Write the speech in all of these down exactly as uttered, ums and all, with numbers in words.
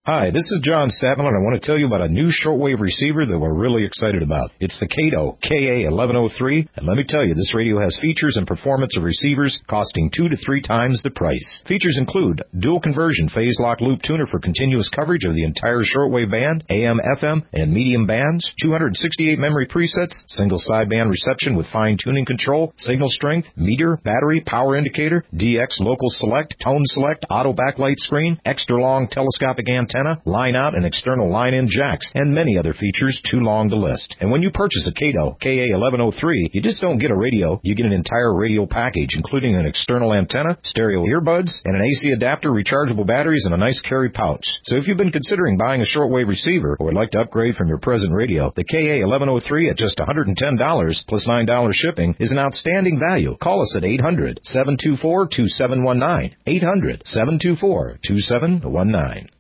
Hi, this is John Statman, and I want to tell you about a new shortwave receiver that we're really excited about. It's the Kato K A eleven oh three, and let me tell you, this radio has features and performance of receivers costing two to three times the price. Features include dual conversion phase lock loop tuner for continuous coverage of the entire shortwave band, A M, F M, and medium bands, two hundred sixty-eight memory presets, single sideband reception with fine tuning control, signal strength, meter, battery, power indicator, D X local select, tone select, auto backlight screen, extra long telescopic antenna, line out and external line in jacks, and many other features too long to list. And when you purchase a Kato K A eleven oh three, you just don't get a radio, you get an entire radio package, including an external antenna, stereo earbuds, and an A C adapter, rechargeable batteries, and a nice carry pouch. So if you've been considering buying a shortwave receiver or would like to upgrade from your present radio, the K A eleven oh three at just one hundred ten dollars plus nine dollars shipping is an outstanding value. Call us at eight hundred, seven two four, two seven one nine, eight hundred, seven two four, two seven one nine.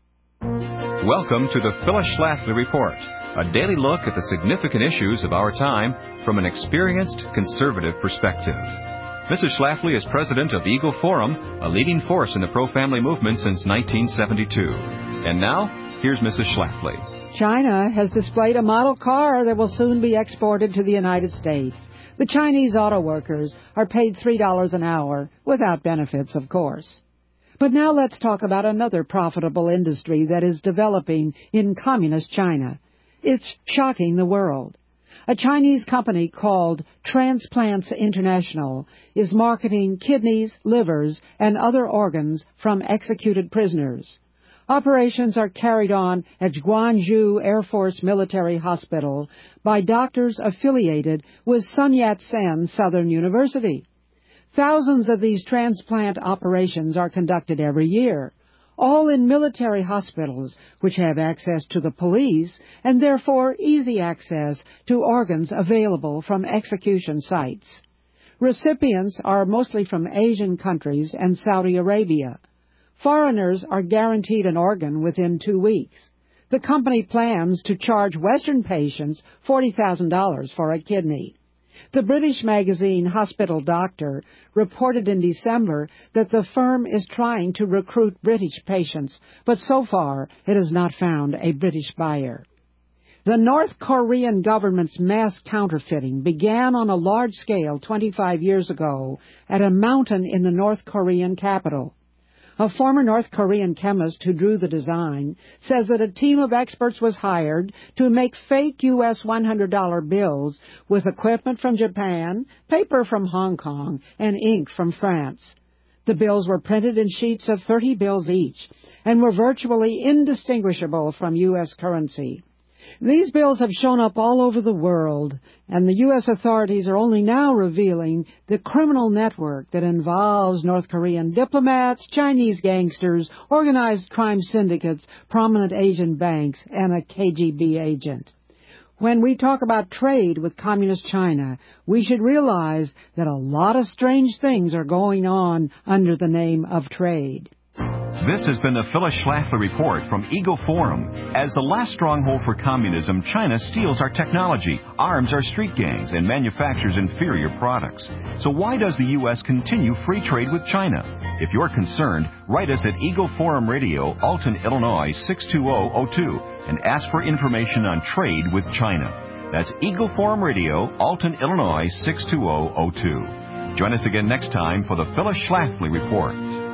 Welcome to the Phyllis Schlafly Report, a daily look at the significant issues of our time from an experienced conservative perspective. Missus Schlafly is president of Eagle Forum, a leading force in the pro-family movement since nineteen seventy-two. And now, here's Missus Schlafly. China has displayed a model car that will soon be exported to the United States. The Chinese auto workers are paid three dollars an hour, without benefits, of course. But now let's talk about another profitable industry that is developing in communist China. It's shocking the world. A Chinese company called Transplants International is marketing kidneys, livers, and other organs from executed prisoners. Operations are carried on at Gwangju Air Force Military Hospital by doctors affiliated with Sun Yat-sen Southern University. Thousands of these transplant operations are conducted every year, all in military hospitals which have access to the police and therefore easy access to organs available from execution sites. Recipients are mostly from Asian countries and Saudi Arabia. Foreigners are guaranteed an organ within two weeks. The company plans to charge Western patients forty thousand dollars for a kidney. The British magazine Hospital Doctor reported in December that the firm is trying to recruit British patients, but so far it has not found a British buyer. The North Korean government's mass counterfeiting began on a large scale twenty-five years ago at a mountain in the North Korean capital. A former North Korean chemist who drew the design says that a team of experts was hired to make fake U S one hundred dollar bills with equipment from Japan, paper from Hong Kong, and ink from France. The bills were printed in sheets of thirty bills each and were virtually indistinguishable from U S currency. These bills have shown up all over the world, and the U S authorities are only now revealing the criminal network that involves North Korean diplomats, Chinese gangsters, organized crime syndicates, prominent Asian banks, and a K G B agent. When we talk about trade with Communist China, we should realize that a lot of strange things are going on under the name of trade. This has been the Phyllis Schlafly Report from Eagle Forum. As the last stronghold for communism, China steals our technology, arms our street gangs, and manufactures inferior products. So why does the U S continue free trade with China? If you're concerned, write us at Eagle Forum Radio, Alton, Illinois, six two zero zero two, and ask for information on trade with China. That's Eagle Forum Radio, Alton, Illinois, six two zero zero two. Join us again next time for the Phyllis Schlafly Report.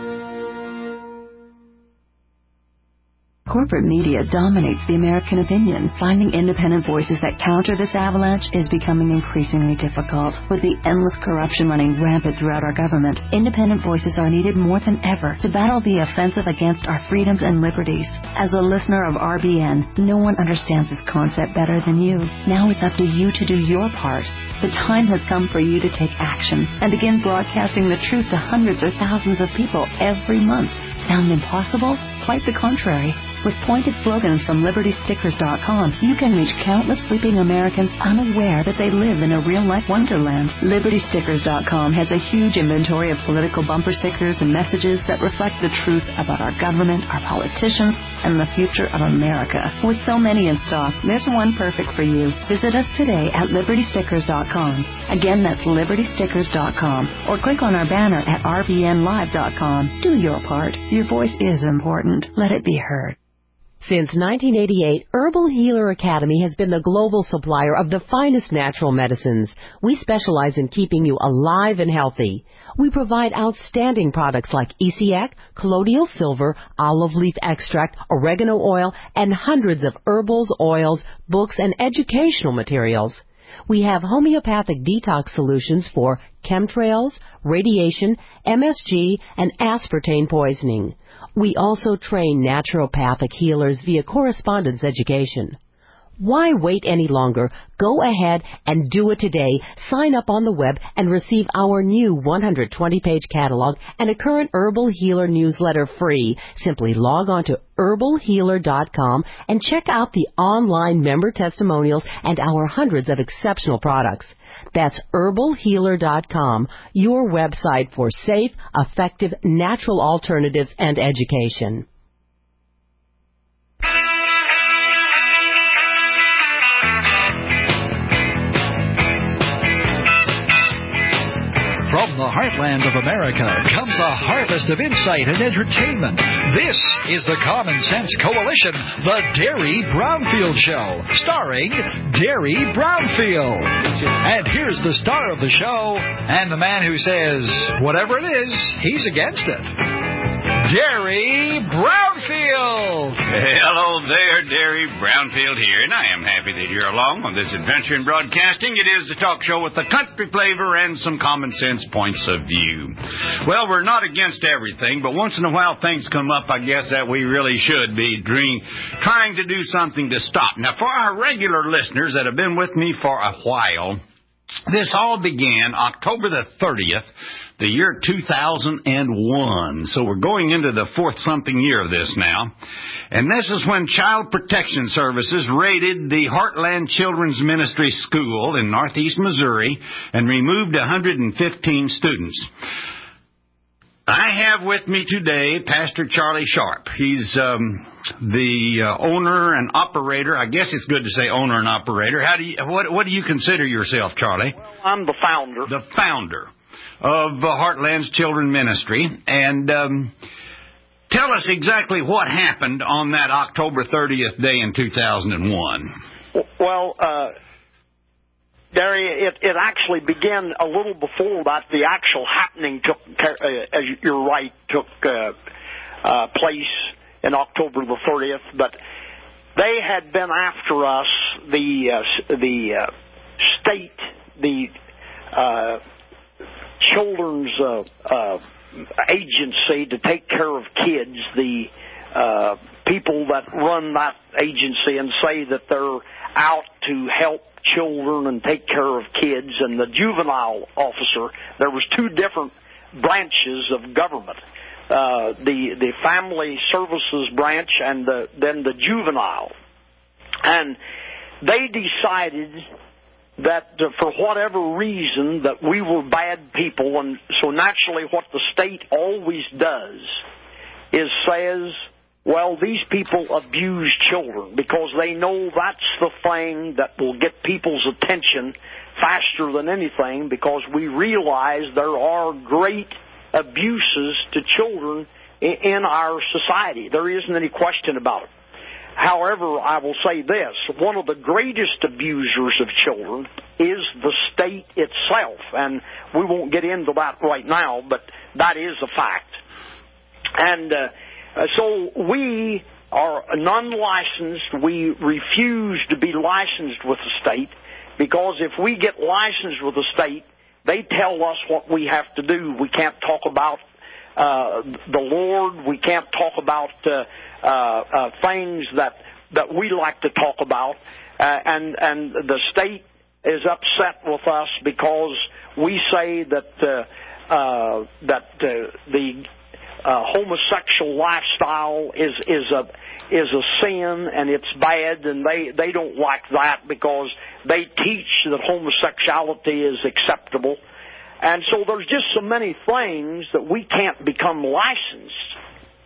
Corporate media dominates the American opinion. Finding independent voices that counter this avalanche is becoming increasingly difficult. With the endless corruption running rampant throughout our government, independent voices are needed more than ever to battle the offensive against our freedoms and liberties. As a listener of R B N, no one understands this concept better than you. Now it's up to you to do your part. The time has come for you to take action and begin broadcasting the truth to hundreds or thousands of people every month. Sound impossible? Quite the contrary. With pointed slogans from Liberty Stickers dot com, you can reach countless sleeping Americans unaware that they live in a real-life wonderland. Liberty Stickers dot com has a huge inventory of political bumper stickers and messages that reflect the truth about our government, our politicians, and the future of America. With so many in stock, there's one perfect for you. Visit us today at Liberty Stickers dot com. Again, that's Liberty Stickers dot com. Or click on our banner at R B N Live dot com. Do your part. Your voice is important. Let it be heard. Since nineteen eighty-eight, Herbal Healer Academy has been the global supplier of the finest natural medicines. We specialize in keeping you alive and healthy. We provide outstanding products like E C A C, colloidal silver, olive leaf extract, oregano oil, and hundreds of herbals, oils, books, and educational materials. We have homeopathic detox solutions for chemtrails, radiation, M S G, and aspartame poisoning. We also train naturopathic healers via correspondence education. Why wait any longer? Go ahead and do it today. Sign up on the web and receive our new one hundred twenty page catalog and a current Herbal Healer newsletter free. Simply log on to herbal healer dot com and check out the online member testimonials and our hundreds of exceptional products. That's herbal healer dot com, your website for safe, effective, natural alternatives and education. From the heartland of America comes a harvest of insight and entertainment. This is the Common Sense Coalition, the Derry Brownfield Show, starring Derry Brownfield. And here's the star of the show, and the man who says, whatever it is, he's against it. Derry Brownfield. Hello there, Derry Brownfield here, and I am happy that you're along on this adventure in broadcasting. It is the talk show with the country flavor and some common sense points of view. Well, we're not against everything, but once in a while things come up, I guess, that we really should be dream, trying to do something to stop. Now, for our regular listeners that have been with me for a while, this all began October the thirtieth, the year two thousand one. So we're going into the fourth something year of this now. And this is when Child Protection Services raided the Heartland Children's Ministry School in northeast Missouri and removed one hundred fifteen students. I have with me today Pastor Charlie Sharp. He's um, the uh, owner and operator. I guess it's good to say owner and operator. How do you, what, what do you consider yourself, Charlie? Well, I'm the founder. The founder of uh, Heartland's Children Ministry. And um, tell us exactly what happened on that October thirtieth day in two thousand one. Well, uh, Derry, it, it actually began a little before that. The actual happening took, uh, as you're right, took uh, uh, place in October the thirtieth. But they had been after us, the uh, the uh, state, the uh, children's uh, uh, agency to take care of kids, the uh, people that run that agency and say that they're out to help children and take care of kids, and the juvenile officer. There was two different branches of government, uh, the the family services branch and the, then the juvenile. And they decided that uh, for whatever reason that we were bad people, and so naturally what the state always does is says, well, these people abuse children because they know that's the thing that will get people's attention faster than anything, because we realize there are great abuses to children in our society. There isn't any question about it. However, I will say this, one of the greatest abusers of children is the state itself, and we won't get into that right now, but that is a fact. And uh, so we are non-licensed. We refuse to be licensed with the state, because if we get licensed with the state, they tell us what we have to do. We can't talk about uh, the Lord. We can't talk about uh, uh, uh, things that that we like to talk about, uh, and and the state is upset with us because we say that uh, uh, that uh, the uh, homosexual lifestyle is is a is a sin and it's bad, and they they don't like that because they teach that homosexuality is acceptable. And so there's just so many things that we can't become licensed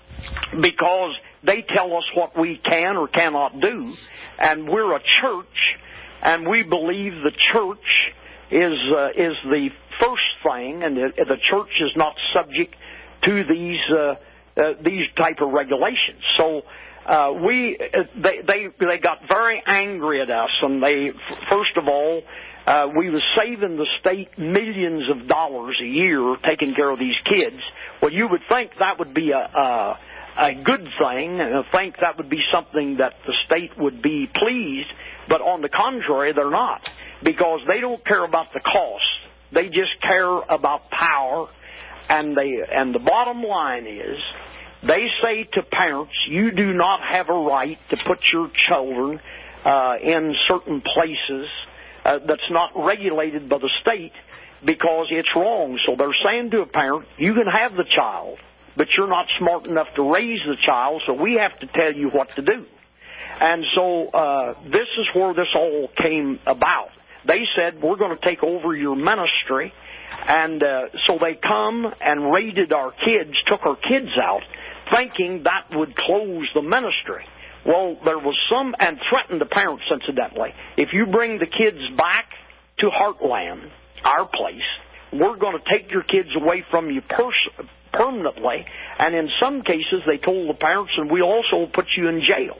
because they tell us what we can or cannot do. And we're a church, and we believe the church is uh, is the first thing, and the, the church is not subject to these uh, uh, these type of regulations. So uh, we they they they got very angry at us, and they first of all. Uh, we was saving the state millions of dollars a year taking care of these kids. Well, you would think that would be a, a, a good thing, and I think that would be something that the state would be pleased, but on the contrary, they're not, because they don't care about the cost. They just care about power, and they and the bottom line is, they say to parents, you do not have a right to put your children uh, in certain places Uh, that's not regulated by the state because it's wrong. So they're saying to a parent, you can have the child, but you're not smart enough to raise the child, so we have to tell you what to do. And so uh, this is where this all came about. They said, we're going to take over your ministry. And uh, so they come and raided our kids, took our kids out, thinking that would close the ministry. Well, there was some, and threatened the parents, incidentally. If you bring the kids back to Heartland, our place, we're going to take your kids away from you pers- permanently. And in some cases, they told the parents, and we also put you in jail.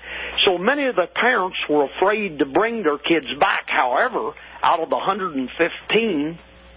So many of the parents were afraid to bring their kids back. However, out of the one hundred fifteen,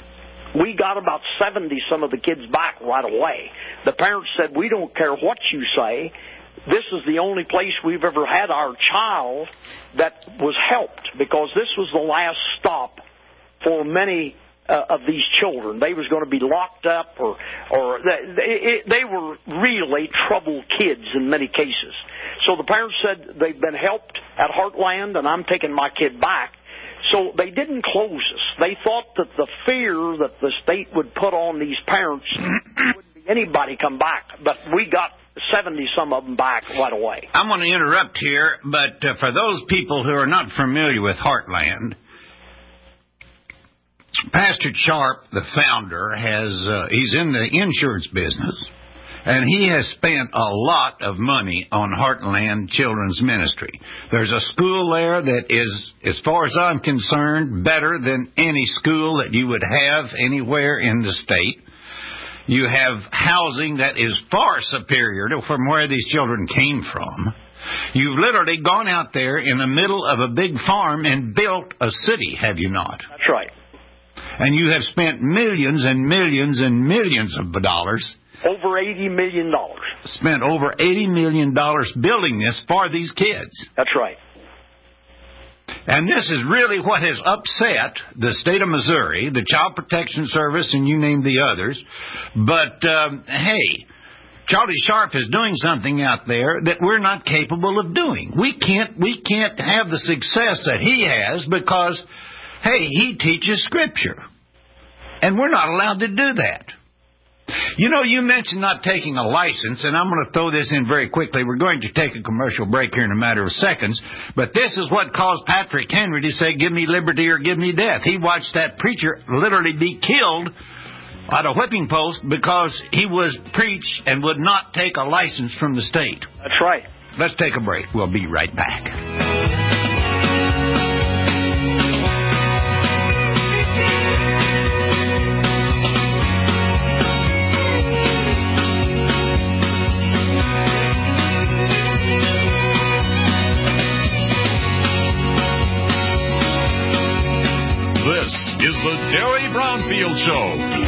we got about seventy some of the kids back right away. The parents said, we don't care what you say. This is the only place we've ever had our child that was helped, because this was the last stop for many uh, of these children. They was going to be locked up, or or they, they were really troubled kids in many cases. So the parents said they've been helped at Heartland, and I'm taking my kid back. So they didn't close us. They thought that the fear that the state would put on these parents wouldn't be anybody come back, but we got seventy some of them back right away. I'm going to interrupt here, but uh, for those people who are not familiar with Heartland, Pastor Sharp, the founder, has uh, he's in the insurance business, and he has spent a lot of money on Heartland Children's Ministry. There's a school there that is, as far as I'm concerned, better than any school that you would have anywhere in the state. You have housing that is far superior to from where these children came from. You've literally gone out there in the middle of a big farm and built a city, have you not? That's right. And you have spent millions and millions and millions of dollars. Over eighty million dollars. Spent over eighty million dollars building this for these kids. That's right. And this is really what has upset the state of Missouri, the Child Protection Service, and you name the others. But, um, hey, Charlie Sharp is doing something out there that we're not capable of doing. We can't, we can't have the success that he has because, hey, he teaches Scripture. And we're not allowed to do that. You know, you mentioned not taking a license, and I'm going to throw this in very quickly. We're going to take a commercial break here in a matter of seconds, but this is what caused Patrick Henry to say, give me liberty or give me death. He watched that preacher literally be killed at a whipping post because he was preached and would not take a license from the state. That's right. Let's take a break. We'll be right back. This is the Derry Brownfield Show.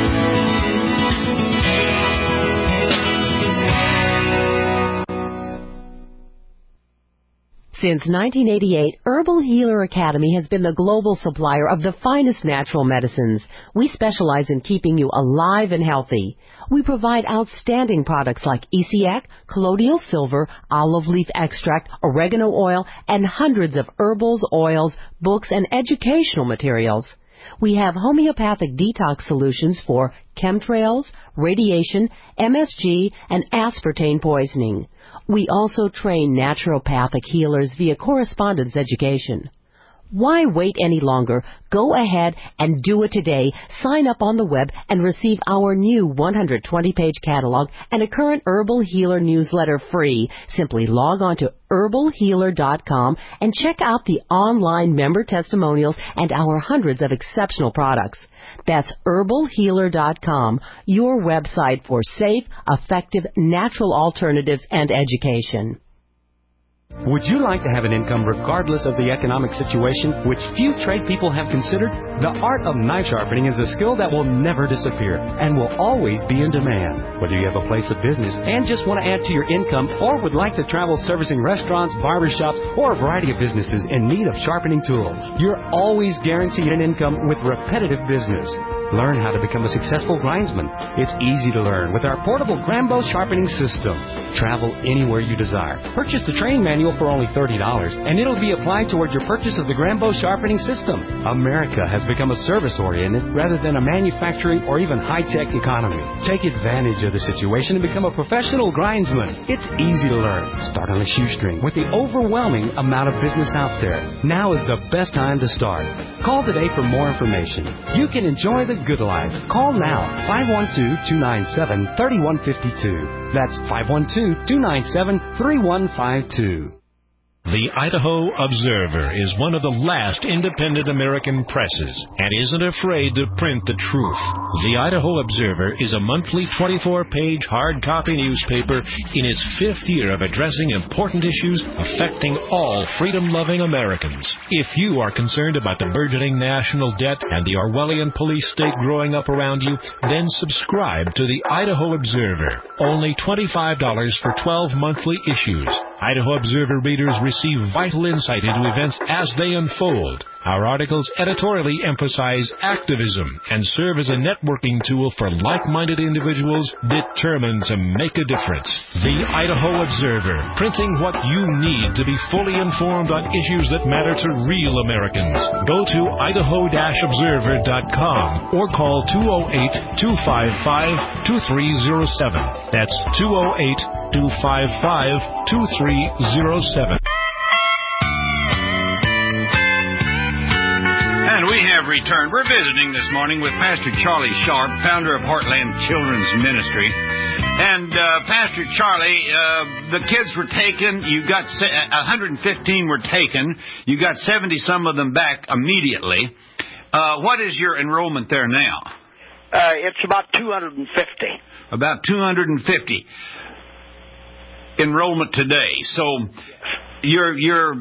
Since nineteen eighty-eight, Herbal Healer Academy has been the global supplier of the finest natural medicines. We specialize in keeping you alive and healthy. We provide outstanding products like E C A C, colloidal silver, olive leaf extract, oregano oil, and hundreds of herbals, oils, books, and educational materials. We have homeopathic detox solutions for chemtrails, radiation, M S G, and aspartame poisoning. We also train naturopathic healers via correspondence education. Why wait any longer? Go ahead and do it today. Sign up on the web and receive our new one hundred twenty page catalog and a current Herbal Healer newsletter free. Simply log on to herbal healer dot com and check out the online member testimonials and our hundreds of exceptional products. That's herbal healer dot com, your website for safe, effective, natural alternatives and education. Would you like to have an income regardless of the economic situation, which few trade people have considered? The art of knife sharpening is a skill that will never disappear and will always be in demand. Whether you have a place of business and just want to add to your income, or would like to travel servicing restaurants, barbershops, or a variety of businesses in need of sharpening tools, you're always guaranteed an income with repetitive business. Learn how to become a successful grindsman. It's easy to learn with our portable Grambo sharpening system. Travel anywhere you desire. Purchase the training manual for only thirty dollars, and it'll be applied toward your purchase of the Grambo sharpening system. America has become a service-oriented rather than a manufacturing or even high-tech economy. Take advantage of the situation and become a professional grindsman. It's easy to learn. Start on a shoestring with the overwhelming amount of business out there. Now is the best time to start. Call today for more information. You can enjoy the good life. Call now, five one two, two nine seven, three one five two. That's five one two, two nine seven, three one five two. The Idaho Observer is one of the last independent American presses and isn't afraid to print the truth. The Idaho Observer is a monthly twenty-four page hard copy newspaper in its fifth year of addressing important issues affecting all freedom-loving Americans. If you are concerned about the burgeoning national debt and the Orwellian police state growing up around you, then subscribe to the Idaho Observer. Only twenty-five dollars for twelve monthly issues. Idaho Observer readers receive vital insight into events as they unfold. Our articles editorially emphasize activism and serve as a networking tool for like-minded individuals determined to make a difference. The Idaho Observer, printing what you need to be fully informed on issues that matter to real Americans. Go to idaho dash observer dot com or call two oh eight, two five five, two three oh seven. That's two oh eight, two five five, two three oh seven. And we have returned. We're visiting this morning with Pastor Charlie Sharp, founder of Heartland Children's Ministry. And, uh, Pastor Charlie, uh, the kids were taken. You got se- one hundred fifteen were taken. You got seventy some of them back immediately. Uh, what is your enrollment there now? Uh, it's about two hundred fifty. About two hundred fifty enrollment today. So you're you're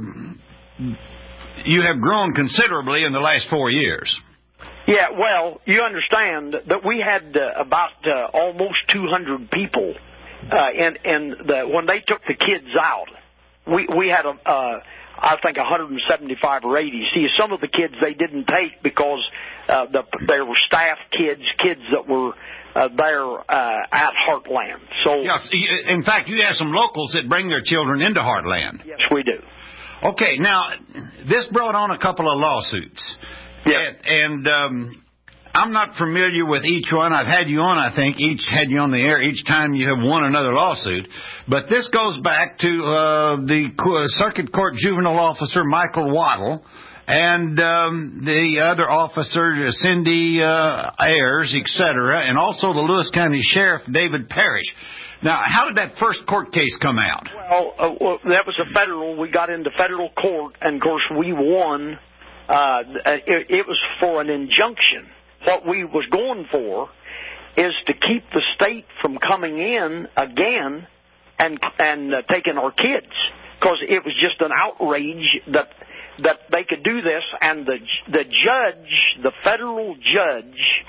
you have grown considerably in the last four years. Yeah, well, you understand that we had uh, about uh, almost two hundred people, uh, and and the, when they took the kids out, we we had a uh, I think one hundred seventy-five or eighty. See, some of the kids they didn't take because uh, the, there were staff kids, kids that were uh, there uh, at Heartland. So yes, in fact, you have some locals that bring their children into Heartland. Yes, we do. Okay, now this brought on a couple of lawsuits. Yeah. And, and um, I'm not familiar with each one. I've had you on, I think, each had you on the air each time you have won another lawsuit. But this goes back to uh, the Circuit Court Juvenile Officer Michael Waddle and um, the other officer, Cindy uh, Ayers, et cetera, and also the Lewis County Sheriff, David Parrish. Now, how did that first court case come out? Well, uh, well that was a federal. We got into federal court, and, of course, we won. Uh, it, it was for an injunction. What we was going for is to keep the state from coming in again and and uh, taking our kids, because it was just an outrage that that they could do this. And the the judge, the federal judge,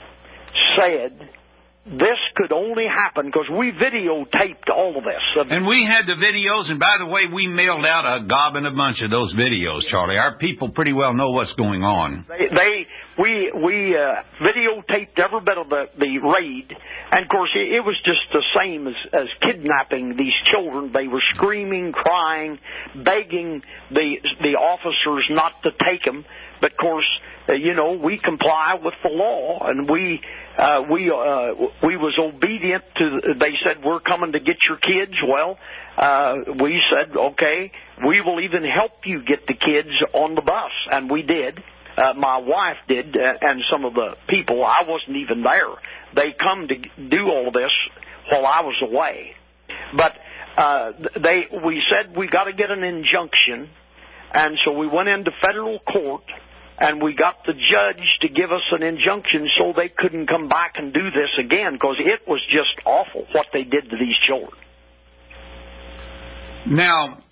said this could only happen because we videotaped all of this. And we had the videos, and by the way, we mailed out a gobbing a bunch of those videos, Charlie. Our people pretty well know what's going on. They, they we we uh, videotaped every bit of the, the raid, and of course it, it was just the same as, as kidnapping these children. They were screaming, crying, begging the the officers not to take them. But of course, uh, you know, we comply with the law, and we uh, we uh, we was obedient to. They said we're coming to get your kids. Well, uh, we said okay, we will even help you get the kids on the bus, and we did. Uh, my wife did, uh, and some of the people. I wasn't even there. They come to do all of this while I was away. But uh, they we said we got to get an injunction, and so we went into federal court. And we got the judge to give us an injunction so they couldn't come back and do this again, because it was just awful what they did to these children. Now,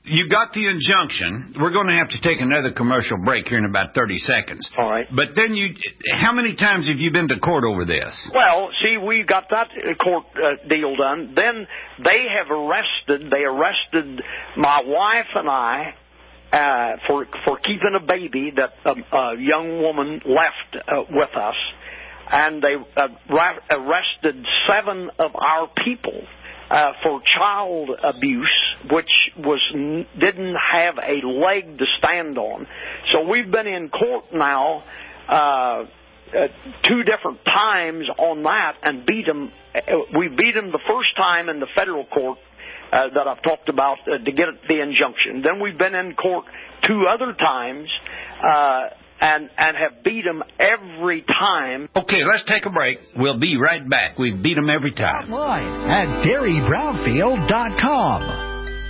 you got the injunction. We're going to have to take another commercial break here in about thirty seconds. All right. But then you, how many times have you been to court over this? Well, see, we got that court uh, deal done. Then they have arrested, they arrested my wife and I uh, for for keeping a baby that a, a young woman left uh, with us. And they uh, ra- arrested seven of our people Uh, for child abuse, which was didn't have a leg to stand on. So we've been in court now uh, uh, two different times on that and beat them. We beat them the first time in the federal court uh, that I've talked about uh, to get the injunction. Then we've been in court two other times uh, and and have beat them every time. Okay, let's take a break. We'll be right back. We've beat them every time. Online at Derry Brownfield dot com.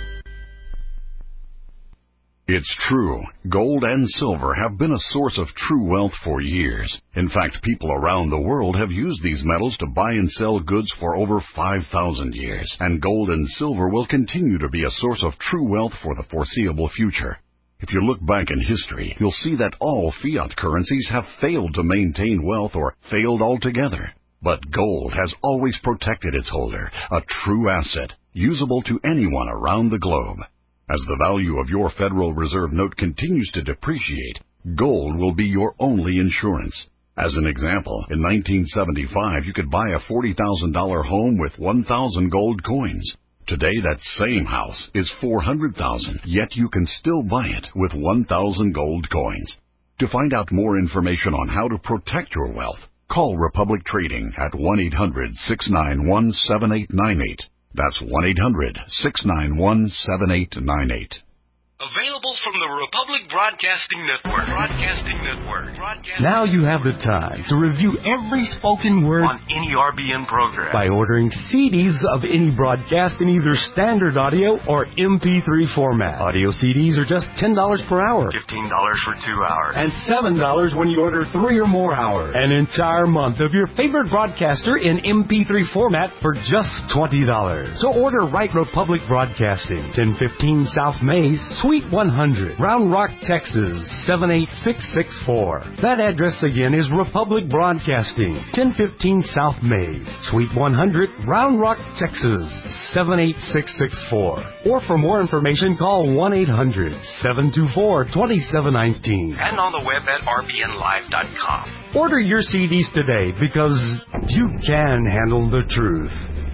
It's true. Gold and silver have been a source of true wealth for years. In fact, people around the world have used these metals to buy and sell goods for over five thousand years. And gold and silver will continue to be a source of true wealth for the foreseeable future. If you look back in history, you'll see that all fiat currencies have failed to maintain wealth or failed altogether. But gold has always protected its holder, a true asset, usable to anyone around the globe. As the value of your Federal Reserve note continues to depreciate, gold will be your only insurance. As an example, in nineteen seventy-five, you could buy a forty thousand dollars home with one thousand gold coins. Today, that same house is four hundred thousand dollars, yet you can still buy it with one thousand gold coins. To find out more information on how to protect your wealth, call Republic Trading at one eight hundred, six nine one, seven eight nine eight. That's one eight hundred, six nine one, seven eight nine eight. Available from the Republic Broadcasting Network. Broadcasting Network. Broadcasting Now you have the time to review every spoken word on any R B N program by ordering C Ds of any broadcast in either standard audio or M P three format. Audio C Ds are just ten dollars per hour. fifteen dollars for two hours. And seven dollars when you order three or more hours. An entire month of your favorite broadcaster in M P three format for just twenty dollars. So order right Republic Broadcasting, ten fifteen South Mays, Suite one hundred, Round Rock, Texas, seven eight six six four. That address again is Republic Broadcasting, ten fifteen South Mays, Suite one hundred, Round Rock, Texas, seven eight six six four. Or for more information, call one eight hundred, seven two four, two seven one nine. And on the web at R B N live dot com. Order your C Ds today because you can handle the truth.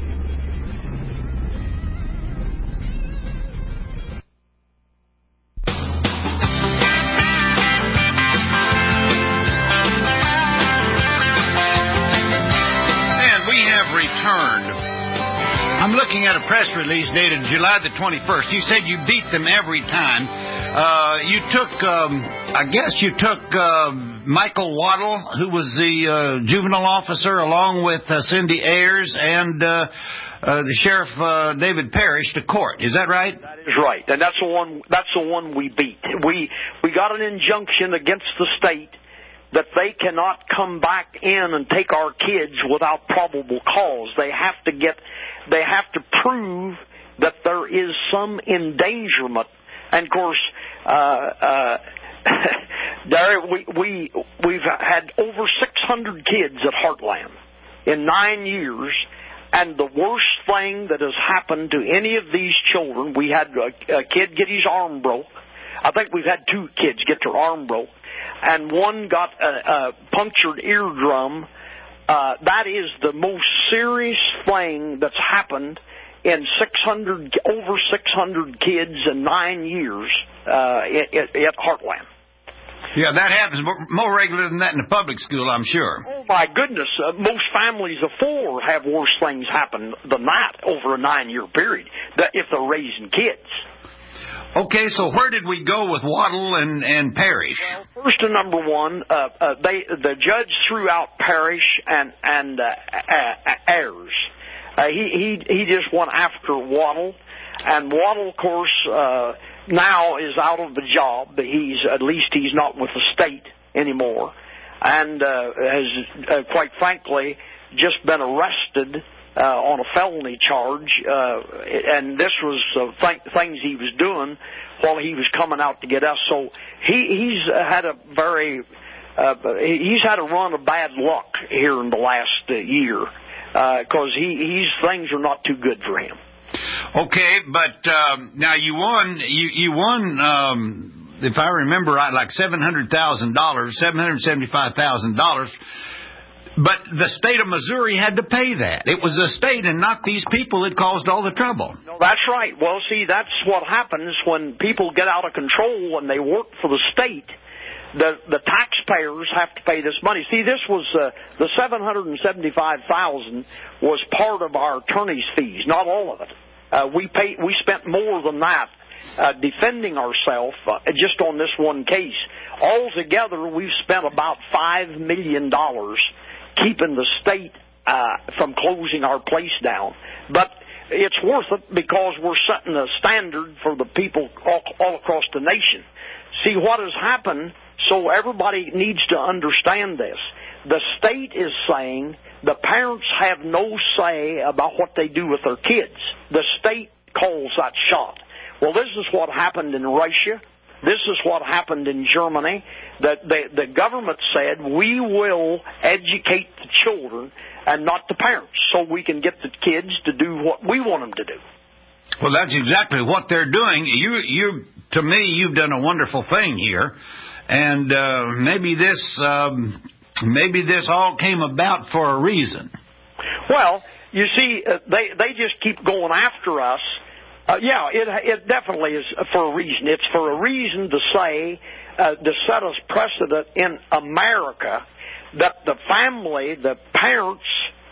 I'm looking at a press release dated July the twenty-first. You said you beat them every time. Uh, you took, um, I guess you took uh, Michael Waddle, who was the uh, juvenile officer, along with uh, Cindy Ayers and uh, uh, the Sheriff uh, David Parrish to court. Is that right? That is right, and that's the one. That's the one we beat. We we got an injunction against the state that they cannot come back in and take our kids without probable cause. They have to get, they have to prove that there is some endangerment. And of course, uh, uh, there we we we've had over six hundred kids at Heartland in nine years. And the worst thing that has happened to any of these children, we had a, a kid get his arm broke. I think we've had two kids get their arm broke. And one got a, a punctured eardrum. Uh, that is the most serious thing that's happened in six hundred, over six hundred kids in nine years uh, at, at Heartland. Yeah, that happens more regular than that in the public school, I'm sure. Oh, my goodness. Uh, most families of four have worse things happen than that over a nine-year period, that if they're raising kids. Okay, so where did we go with Waddle and, and Parrish? Well, first and number one, uh, uh, they the judge threw out Parrish and and uh, uh, Ayers. Uh, he he he just went after Waddle, and Waddle, of course, uh, now is out of the job. He's at least he's not with the state anymore, and uh, has uh, quite frankly just been arrested. uh, on a felony charge, uh, and this was uh, th- things he was doing while he was coming out to get us. So he, he's had a very, uh, he's had a run of bad luck here in the last uh, year because uh, he, he's things are not too good for him. Okay, but um, now you won. You, you won. Um, if I remember right, like seven hundred thousand dollars, seven hundred seventy-five thousand dollars. But the state of Missouri had to pay that. It was the state and not these people that caused all the trouble. No, that's right. Well, see, that's what happens when people get out of control and they work for the state. The the taxpayers have to pay this money. See, this was uh, the seven hundred seventy-five thousand dollars was part of our attorney's fees, not all of it. Uh, we paid. We spent more than that uh, defending ourselves uh, just on this one case. Altogether, we've spent about five million dollars keeping the state uh, from closing our place down. But it's worth it because we're setting a standard for the people all, all across the nation. See, what has happened, so everybody needs to understand this. The state is saying the parents have no say about what they do with their kids. The state calls that shot. Well, this is what happened in Russia. This is what happened in Germany. The, the, the government said, we will educate the children and not the parents so we can get the kids to do what we want them to do. Well, that's exactly what they're doing. You, you, to me, you've done a wonderful thing here. And uh, maybe this um, maybe this all came about for a reason. Well, you see, uh, they, they just keep going after us. Uh, yeah, it, it definitely is for a reason. It's for a reason to say, uh, to set us precedent in America that the family, the parents,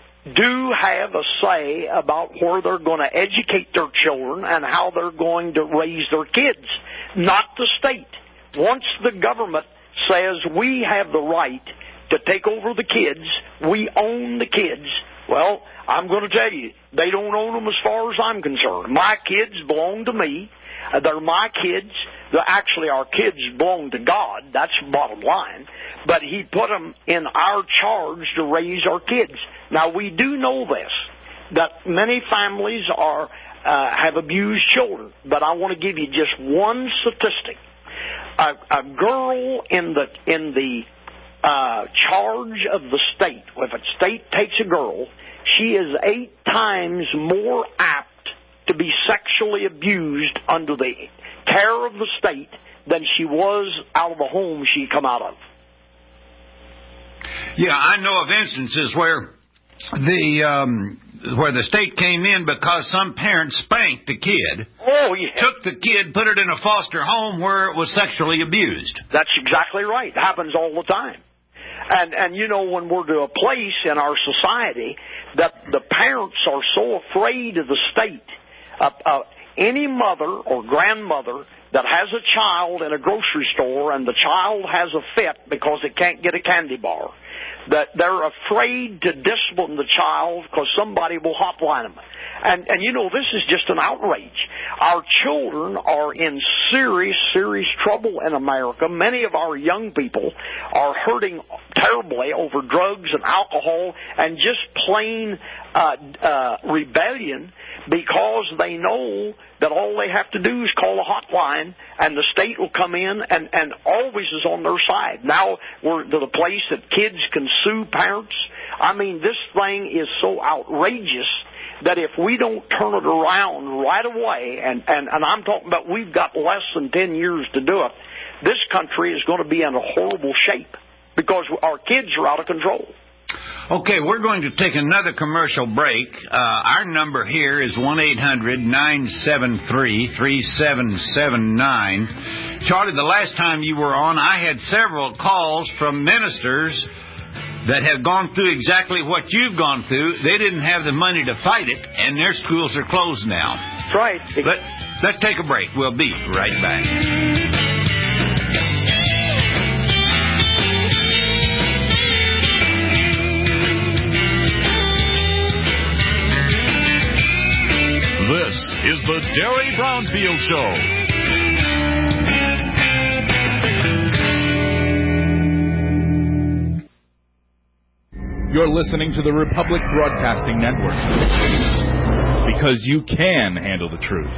do have a say about where they're going to educate their children and how they're going to raise their kids, not the state. Once the government says we have the right to take over the kids, we own the kids, well, I'm going to tell you, they don't own them as far as I'm concerned. My kids belong to me. Uh, they're my kids. They're actually, our kids belong to God. That's the bottom line. But He put them in our charge to raise our kids. Now, we do know this, that many families are uh, have abused children. But I want to give you just one statistic. A, a girl in the in the uh, charge of the state, if a state takes a girl, she is eight times more apt to be sexually abused under the care of the state than she was out of the home she come out of. Yeah, I know of instances where the um, where the state came in because some parent spanked a kid. Oh, yeah. Took the kid, put it in a foster home where it was sexually abused. That's exactly right. It happens all the time. And, and you know, when we're to a place in our society that the parents are so afraid of the state, uh, uh, any mother or grandmother that has a child in a grocery store and the child has a fit because it can't get a candy bar, that they're afraid to discipline the child because somebody will hotline them. And, and you know, this is just an outrage. Our children are in serious, serious trouble in America. Many of our young people are hurting terribly over drugs and alcohol and just plain uh, uh, rebellion because they know that all they have to do is call a hotline and the state will come in and, and always is on their side. Now we're to the place that kids can sue parents. I mean, this thing is so outrageous that if we don't turn it around right away, and, and, and I'm talking about we've got less than ten years to do it, this country is going to be in a horrible shape because our kids are out of control. Okay, we're going to take another commercial break. Uh, our number here is one eight hundred nine seven three three seven seven nine. Charlie, the last time you were on, I had several calls from ministers that have gone through exactly what you've gone through. They didn't have the money to fight it, and their schools are closed now. That's right. But let's take a break. We'll be right back. This is the Derry Brownfield Show. You're listening to the Republic Broadcasting Network. Because you can handle the truth.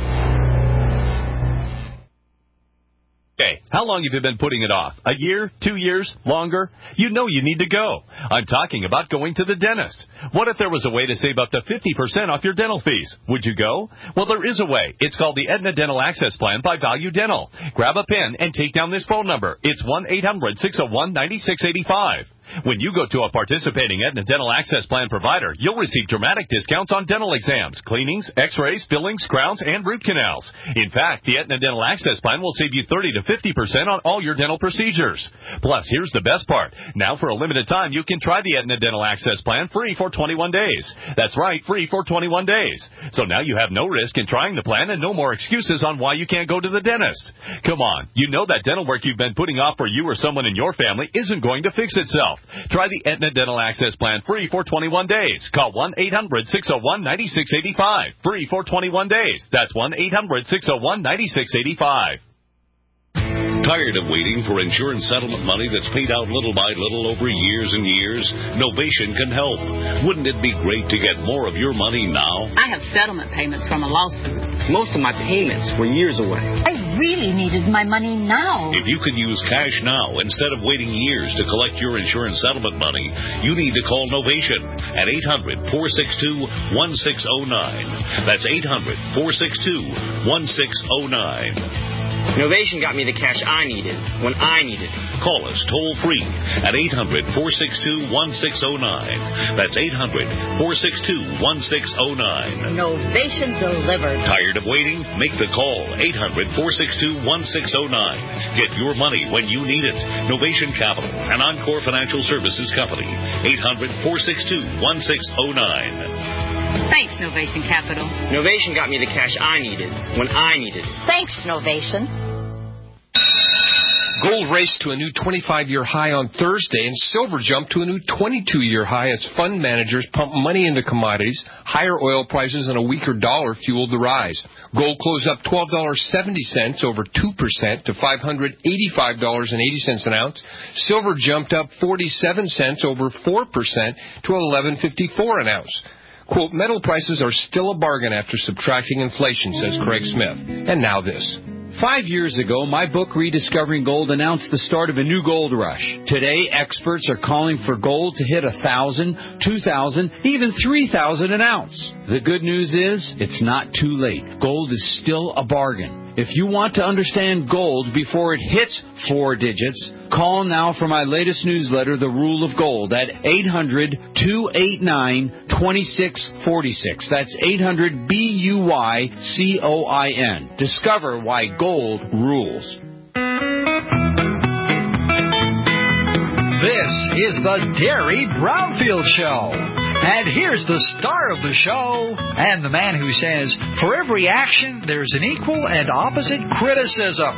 Hey, how long have you been putting it off? A year? Two years? Longer? You know you need to go. I'm talking about going to the dentist. What if there was a way to save up to fifty percent off your dental fees? Would you go? Well, there is a way. It's called the Aetna Dental Access Plan by Value Dental. Grab a pen and take down this phone number. It's one eight hundred six oh one nine six eight five. When you go to a participating Aetna Dental Access Plan provider, you'll receive dramatic discounts on dental exams, cleanings, x-rays, fillings, crowns, and root canals. In fact, the Aetna Dental Access Plan will save you thirty to fifty percent on all your dental procedures. Plus, here's the best part. Now, for a limited time, you can try the Aetna Dental Access Plan free for twenty-one days. That's right, free for twenty-one days. So now you have no risk in trying the plan and no more excuses on why you can't go to the dentist. Come on, you know that dental work you've been putting off for you or someone in your family isn't going to fix itself. Try the Aetna Dental Access Plan free for twenty-one days. Call one eight hundred six oh one nine six eight five. Free for twenty-one days. That's one eight hundred six oh one nine six eight five. Tired of waiting for insurance settlement money that's paid out little by little over years and years? Novation can help. Wouldn't it be great to get more of your money now? I have settlement payments from a lawsuit. Most of my payments were years away. I really needed my money now. If you could use cash now instead of waiting years to collect your insurance settlement money, you need to call Novation at eight hundred four six two one six oh nine. That's eight hundred four six two one six oh nine. Novation got me the cash I needed when I needed it. Call us toll-free at eight hundred four six two one six oh nine. That's eight hundred four six two one six oh nine. Novation delivered. Tired of waiting? Make the call. eight hundred four six two one six oh nine. Get your money when you need it. Novation Capital, an Encore Financial Services company. eight hundred four six two one six oh nine. Thanks, Novation Capital. Novation got me the cash I needed when I needed it. Thanks, Novation. Gold raced to a new twenty-five-year high on Thursday, and silver jumped to a new twenty-two-year high as fund managers pumped money into commodities. Higher oil prices and a weaker dollar fueled the rise. Gold closed up twelve dollars and seventy cents, over two percent, to five hundred eighty-five dollars and eighty cents an ounce. Silver jumped up forty-seven cents, over four percent, to eleven fifty-four an ounce. Quote, metal prices are still a bargain after subtracting inflation, says Craig Smith. And now this. Five years ago, my book, Rediscovering Gold, announced the start of a new gold rush. Today, experts are calling for gold to hit one thousand dollars, two thousand dollars, even three thousand dollars an ounce. The good news is, it's not too late. Gold is still a bargain. If you want to understand gold before it hits four digits, call now for my latest newsletter, The Rule of Gold, at eight hundred two eight nine two six four six. That's eight hundred B U Y C O I N. Discover why gold rules. This is the Derry Brownfield Show. And here's the star of the show, and the man who says, for every action, there's an equal and opposite criticism.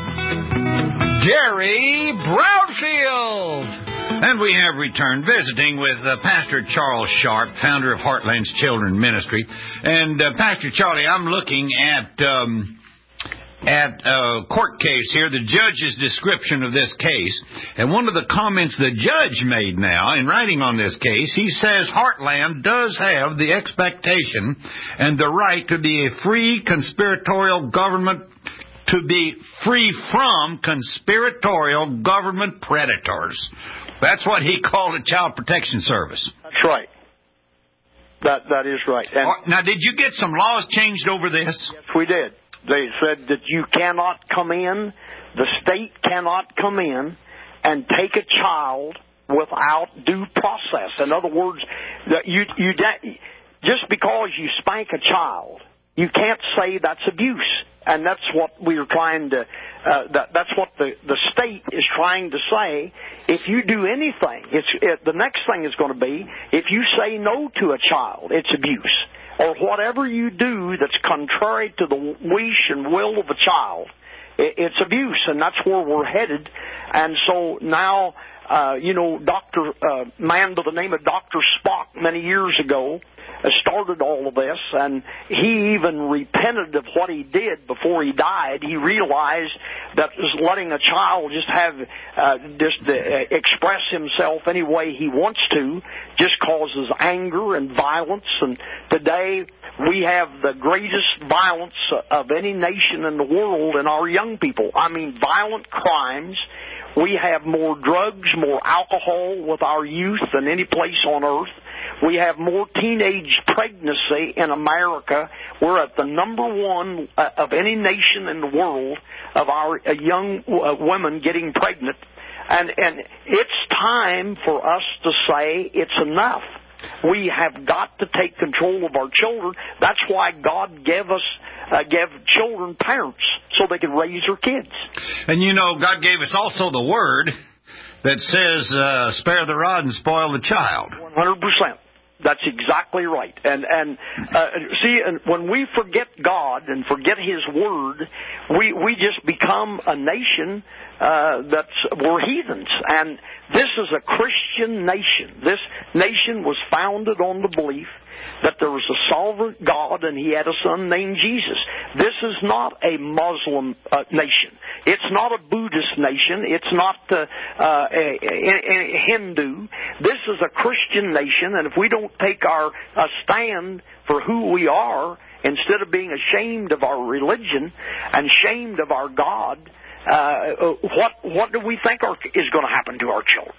Derry Brownfield. And we have returned visiting with uh, Pastor Charles Sharp, founder of Heartland's Children Ministry. And uh, Pastor Charlie, I'm looking at... Um, At a court case here, the judge's description of this case, and one of the comments the judge made now in writing on this case, he says Heartland does have the expectation and the right to be a free conspiratorial government, to be free from conspiratorial government predators. That's what he called a Child Protection Service. That's right. That that is right. And now, did you get some laws changed over this? Yes, we did. They said that you cannot come in, the state cannot come in and take a child without due process. In other words, that you you just because you spank a child, you can't say that's abuse, and that's what we are trying to. Uh, that, that's what the the state is trying to say. If you do anything, it's it, the next thing is going to be if you say no to a child, it's abuse. Or whatever you do that's contrary to the wish and will of a child, it's abuse, and that's where we're headed. And so now, uh, you know, Doctor uh, man by the name of Doctor Spock many years ago started all of this, and he even repented of what he did before he died. He realized that just letting a child just have uh, just uh, express himself any way he wants to just causes anger and violence. And today we have the greatest violence of any nation in the world in our young people. I mean, violent crimes. We have more drugs, more alcohol with our youth than any place on earth. We have more teenage pregnancy in America. We're at the number one uh, of any nation in the world of our uh, young uh, women getting pregnant. And, and it's time for us to say it's enough. We have got to take control of our children. That's why God gave us, uh, gave children parents so they could raise their kids. And you know, God gave us also the word that says, uh, spare the rod and spoil the child. one hundred percent. That's exactly right. And and uh, see, and when we forget God and forget His Word, we we just become a nation uh, that's we're heathens. And this is a Christian nation. This nation was founded on the belief that there was a sovereign God and He had a son named Jesus. This is not a Muslim uh, nation. It's not a Buddhist nation. It's not uh, uh, a, a, a Hindu. This is a Christian nation, and if we don't take our uh, stand for who we are, instead of being ashamed of our religion and ashamed of our God, uh, what what do we think are, is going to happen to our children?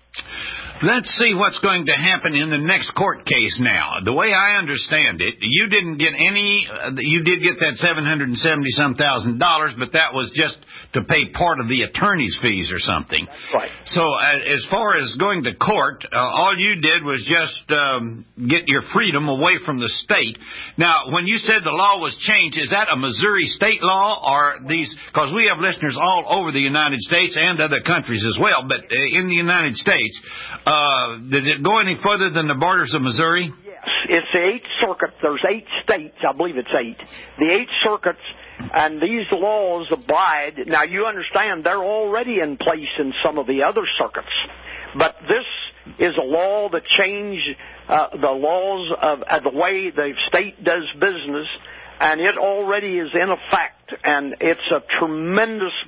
Let's see what's going to happen in the next court case now. The way I understand it, you didn't get any, uh, you did get that seven hundred seventy some thousand dollars, but that was just to pay part of the attorney's fees or something. That's right. So uh, as far as going to court, uh, all you did was just um, get your freedom away from the state. Now, when you said the law was changed, is that a Missouri state law or these, because we have listeners all over the United States and other countries as well, but uh, in the United States, Uh, did it go any further than the borders of Missouri? Yes. It's the eighth circuit. There's eight states. I believe it's eight. The eight circuits, and these laws abide. Now, you understand they're already in place in some of the other circuits. But this is a law that changed uh, the laws of uh, the way the state does business, and it already is in effect. And it's a tremendous,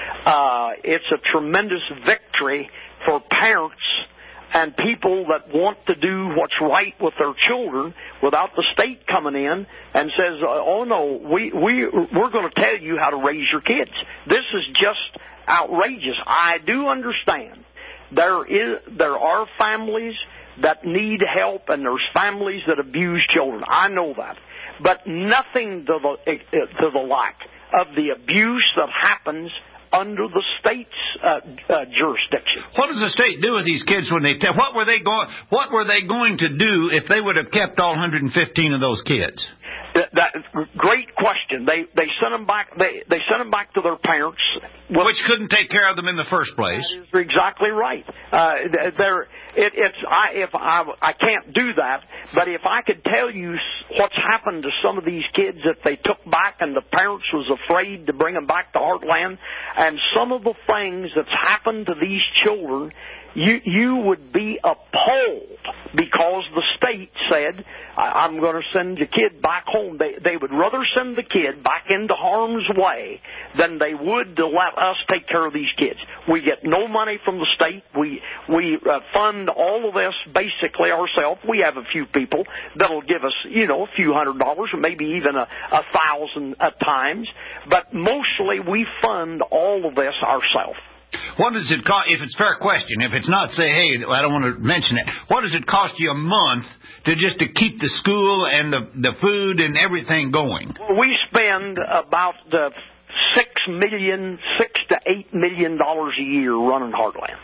uh, it's a tremendous victory for parents and people that want to do what's right with their children without the state coming in and says, oh, no, we, we, we're going to tell you how to raise your kids. This is just outrageous. I do understand there is there are families that need help and there's families that abuse children. I know that. But nothing to the, to the like of the abuse that happens under the state's uh, uh, jurisdiction. What does the state do with these kids when they tell? What were they going? What were they going to do if they would have kept all one hundred fifteen of those kids? That, that great question. They they sent them back. They they sent them back to their parents, well, which couldn't take care of them in the first place. That is exactly right. Uh, there, it, it's I if I I can't do that, but if I could tell you what's happened to some of these kids that they took back, and the parents was afraid to bring them back to Heartland, and some of the things that's happened to these children. You you would be appalled because the state said, I'm going to send your kid back home. They they would rather send the kid back into harm's way than they would to let us take care of these kids. We get no money from the state. We we uh, fund all of this basically ourselves. We have a few people that'll give us, you know, a few hundred dollars or maybe even a, a thousand at times. But mostly we fund all of this ourselves. What does it cost, if it's a fair question, if it's not, say, hey, I don't want to mention it, what does it cost you a month to just to keep the school and the, the food and everything going? Well, we spend about uh, six million, six to eight million dollars a year running Heartland.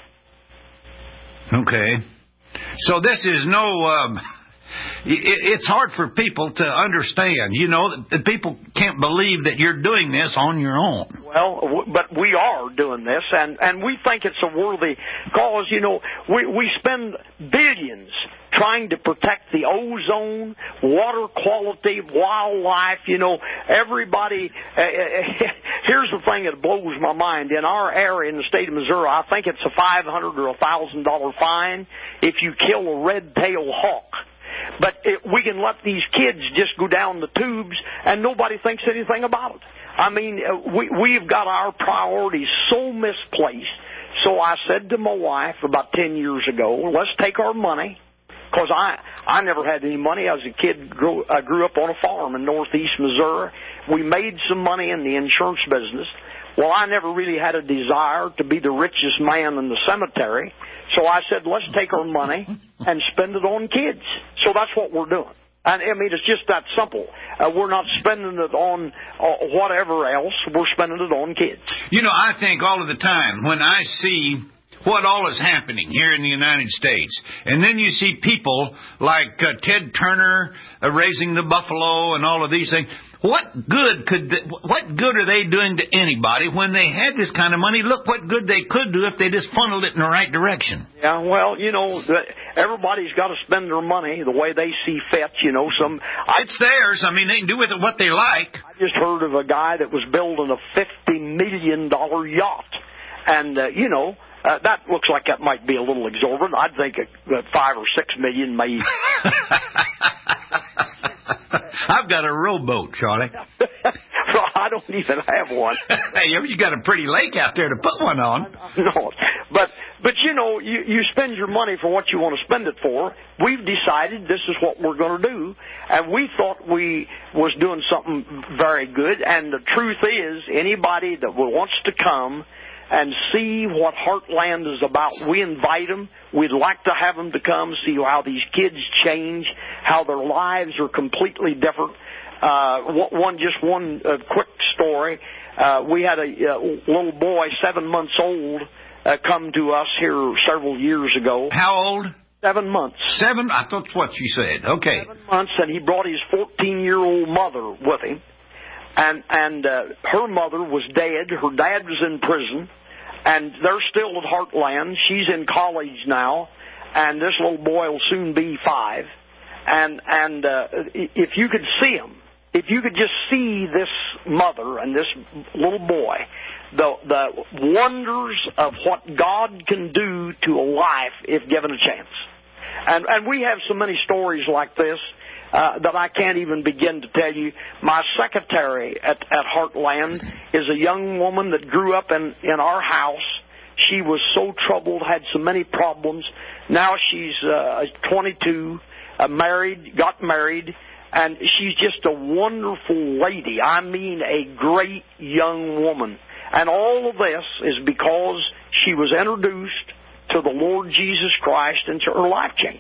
Okay. So this is no... Um, it's hard for people to understand, you know, that people can't believe that you're doing this on your own. Well, but we are doing this, and, and we think it's a worthy cause. You know, we, we spend billions trying to protect the ozone, water quality, wildlife, you know, everybody. Uh, here's the thing that blows my mind. In our area in the state of Missouri, I think it's a five hundred dollars or a one thousand dollars fine if you kill a red-tailed hawk. But it, we can let these kids just go down the tubes and nobody thinks anything about it. I mean, we, we've got our priorities so misplaced. So I said to my wife about ten years ago, let's take our money, because I, I never had any money. As a kid, grew, I grew up on a farm in northeast Missouri. We made some money in the insurance business. Well, I never really had a desire to be the richest man in the cemetery. So I said, let's take our money and spend it on kids. So that's what we're doing. And, I mean, it's just that simple. Uh, we're not spending it on uh, whatever else. We're spending it on kids. You know, I think all of the time when I see what all is happening here in the United States, and then you see people like uh, Ted Turner uh, raising the buffalo and all of these things, what good could they, what good are they doing to anybody when they had this kind of money? Look what good they could do if they just funneled it in the right direction. Yeah, well, you know, everybody's got to spend their money the way they see fit. You know, some I, it's theirs. I mean, they can do with it what they like. I just heard of a guy that was building a fifty million dollar yacht, and uh, you know. Uh, that looks like that might be a little exorbitant. I'd think a, a five or six million may. I've got a rowboat, Charlie. Well, I don't even have one. Hey, you got a pretty lake out there to put one on. No, but but you know, you you spend your money for what you want to spend it for. We've decided this is what we're going to do, and we thought we was doing something very good. And the truth is, anybody that wants to come and see what Heartland is about, we invite them. We'd like to have them to come see how these kids change, how their lives are completely different. Uh, one, just one uh, quick story. Uh, we had a uh, little boy, seven months old, uh, come to us here several years ago. How old? Seven months. Seven? I thought that's what you said. Okay. Seven months, and he brought his fourteen-year-old mother with him. And, and uh, her mother was dead. Her dad was in prison. And they're still at Heartland. She's in college now, and this little boy will soon be five. And and uh, if you could see him, if you could just see this mother and this little boy, the the wonders of what God can do to a life if given a chance. And and we have so many stories like this uh, that I can't even begin to tell you. My secretary at, at Heartland is a young woman that grew up in, in our house. She was so troubled, had so many problems. Now she's uh, twenty-two, uh, married, got married, and she's just a wonderful lady. I mean, a great young woman. And all of this is because she was introduced to the Lord Jesus Christ and to her life changed.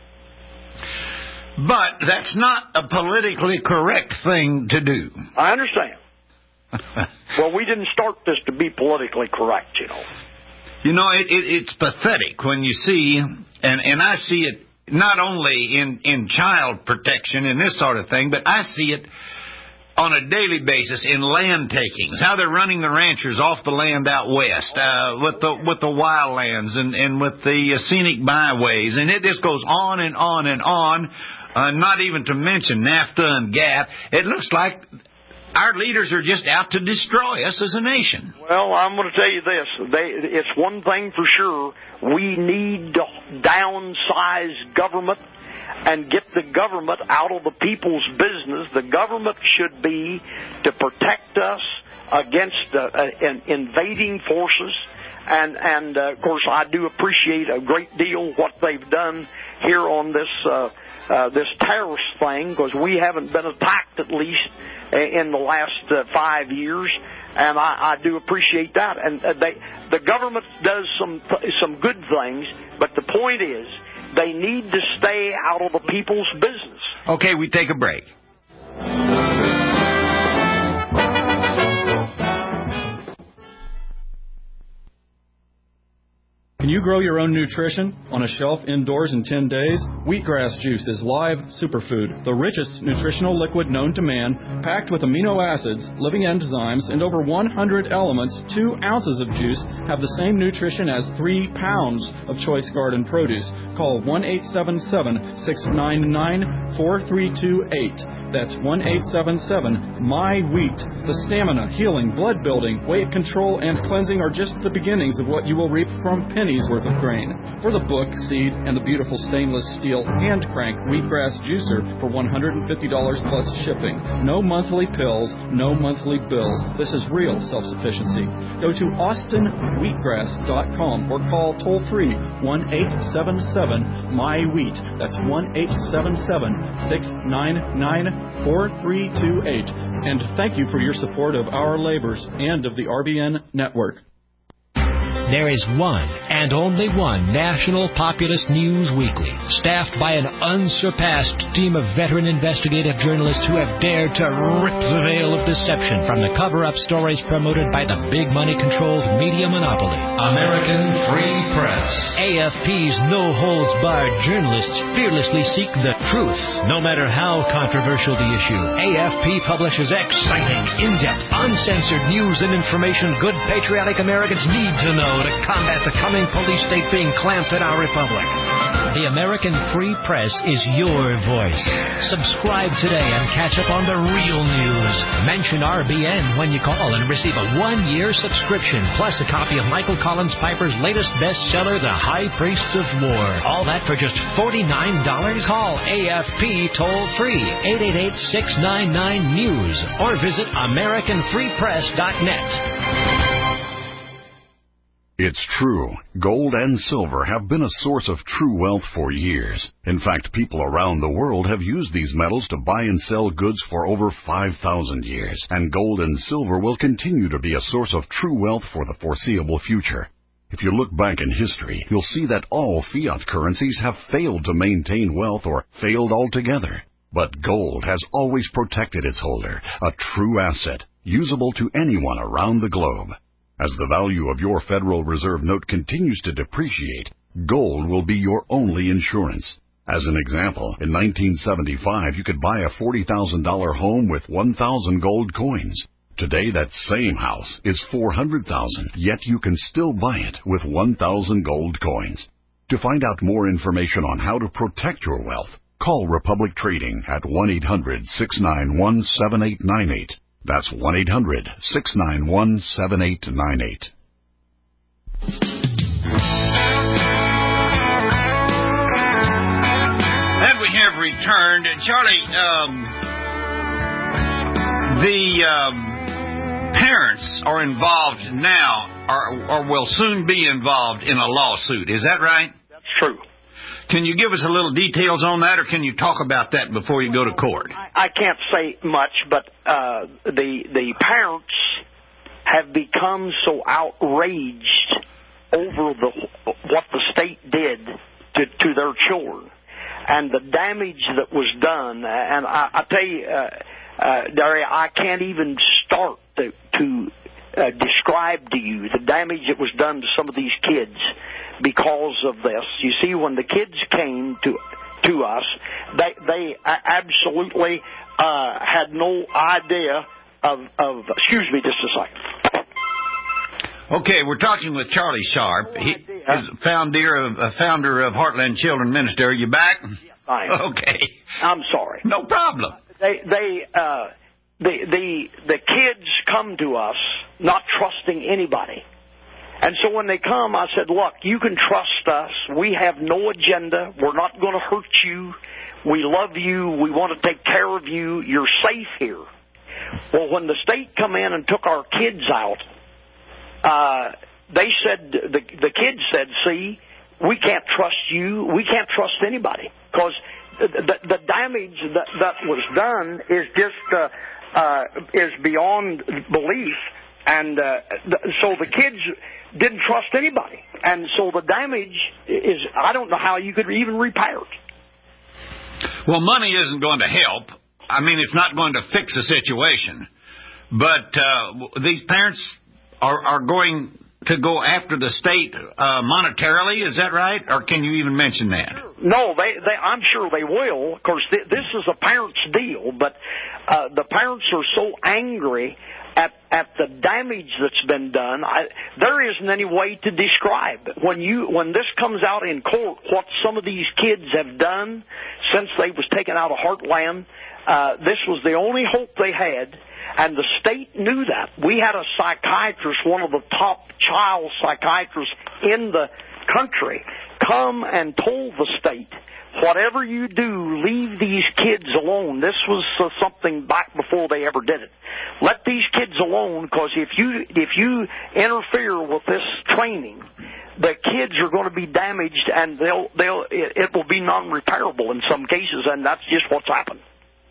But that's not a politically correct thing to do. I understand. Well, we didn't start this to be politically correct, you know. You know, it, it, it's pathetic when you see, and, and I see it not only in, in child protection and this sort of thing, but I see it on a daily basis in land takings, how they're running the ranchers off the land out west uh, with the with the wildlands and, and with the uh, scenic byways, and it just goes on and on and on, uh, not even to mention NAFTA and GATT. It looks like our leaders are just out to destroy us as a nation. Well, I'm going to tell you this. They, it's one thing for sure. We need to downsize government and get the government out of the people's business. The government should be to protect us against uh, uh, invading forces. And, and uh, of course, I do appreciate a great deal what they've done here on this uh, uh, this terrorist thing, because we haven't been attacked, at least in the last uh, five years, and I, I do appreciate that. And uh, they, the government does some some good things, but the point is, they need to stay out of the people's business. Okay, we take a break. Can you grow your own nutrition on a shelf indoors in ten days? Wheatgrass juice is live superfood, the richest nutritional liquid known to man, packed with amino acids, living enzymes, and over one hundred elements. Two ounces of juice have the same nutrition as three pounds of choice garden produce. Call one eight seven seven, six nine nine, four three two eight. That's one eight seven seven, M Y wheat. The stamina, healing, blood building, weight control, and cleansing are just the beginnings of what you will reap from pennies worth of grain. For the book, seed, and the beautiful stainless steel hand crank wheatgrass juicer for one hundred fifty dollars plus shipping. No monthly pills, no monthly bills. This is real self-sufficiency. Go to austin wheatgrass dot com or call toll-free one eight seven seven, M Y wheat. That's one eight seven seven, six nine nine, four three two eight. And thank you for your support of our labors and of the R B N Network. There is one and only one National Populist News Weekly, staffed by an unsurpassed team of veteran investigative journalists who have dared to rip the veil of deception from the cover-up stories promoted by the big money-controlled media monopoly. American Free Press. A F P's no-holds-barred journalists fearlessly seek the truth, no matter how controversial the issue. A F P publishes exciting, in-depth, uncensored news and information good patriotic Americans need to know to combat the coming police state being clamped in our republic. The American Free Press is your voice. Subscribe today and catch up on the real news. Mention R B N when you call and receive a one-year subscription, plus a copy of Michael Collins Piper's latest bestseller, The High Priests of War. All that for just forty-nine dollars. Call A F P toll-free, eight eight eight, six nine nine, news, or visit american free press dot net. It's true. Gold and silver have been a source of true wealth for years. In fact, people around the world have used these metals to buy and sell goods for over five thousand years. And gold and silver will continue to be a source of true wealth for the foreseeable future. If you look back in history, you'll see that all fiat currencies have failed to maintain wealth or failed altogether. But gold has always protected its holder, a true asset, usable to anyone around the globe. As the value of your Federal Reserve note continues to depreciate, gold will be your only insurance. As an example, in nineteen seventy-five, you could buy a forty thousand dollars home with one thousand gold coins. Today, that same house is four hundred thousand dollars, yet you can still buy it with one thousand gold coins. To find out more information on how to protect your wealth, call Republic Trading at one eight hundred, six nine one, seven eight nine eight. That's one eight hundred, six nine one, seven eight nine eight. And we have returned. Charlie, um, the um, parents are involved now, or, or will soon be involved in a lawsuit. Is that right? That's true. Can you give us a little details on that, or can you talk about that before you go to court? I, I can't say much, but uh, the the parents have become so outraged over the what the state did to, to their children and the damage that was done. And I, I tell you, uh, uh, Daria, I can't even start to, to uh, describe to you the damage that was done to some of these kids because of this. You see, when the kids came to to us, they they absolutely uh, had no idea of, of, excuse me just a second. Okay, we're talking with Charlie Sharp. He is founder of, uh, founder of Heartland Children Ministry. Are you back? Yes, I am. Okay. I'm sorry. No problem. They, they, uh, the, the, the kids come to us not trusting anybody. And so when they come, I said, look, you can trust us. We have no agenda. We're not going to hurt you. We love you. We want to take care of you. You're safe here. Well, when the state come in and took our kids out, uh, they said, the, the kids said, see, we can't trust you. We can't trust anybody. Because the, the damage that, that was done is just, uh, uh, is beyond belief. And uh, th- so the kids didn't trust anybody. And so the damage is, I don't know how you could even repair it. Well, money isn't going to help. I mean, it's not going to fix the situation. But uh, these parents are, are going to go after the state uh, monetarily, is that right? Or can you even mention that? No, they, they, I'm sure they will. Of course, th- this is a parent's deal, but uh, the parents are so angry at at the damage that's been done, I, there isn't any way to describe. When you when this comes out in court, what some of these kids have done since they was taken out of Heartland, uh, this was the only hope they had, and the state knew that. We had a psychiatrist, one of the top child psychiatrists in the country, come and told the state, whatever you do, leave these kids alone. This was uh, something back before they ever did it. Let these kids alone, because if you if you interfere with this training, the kids are going to be damaged, and they'll they'll it, it will be non-repairable in some cases, and that's just what's happened.